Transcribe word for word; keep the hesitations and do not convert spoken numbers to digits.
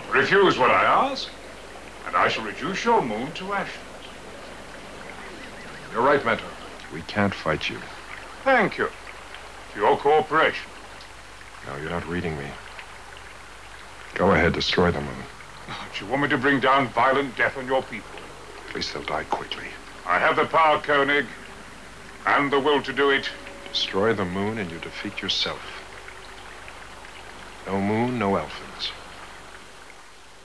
Refuse what I ask, and I shall reduce your moon to ashes. You're right, Mentor. We can't fight you. Thank you for your cooperation. No, you're not reading me. Go ahead, destroy the moon. Do you want me to bring down violent death on your people? At least they'll die quickly. I have the power, Koenig, and the will to do it. Destroy the moon and you defeat yourself. No moon, no Elfins.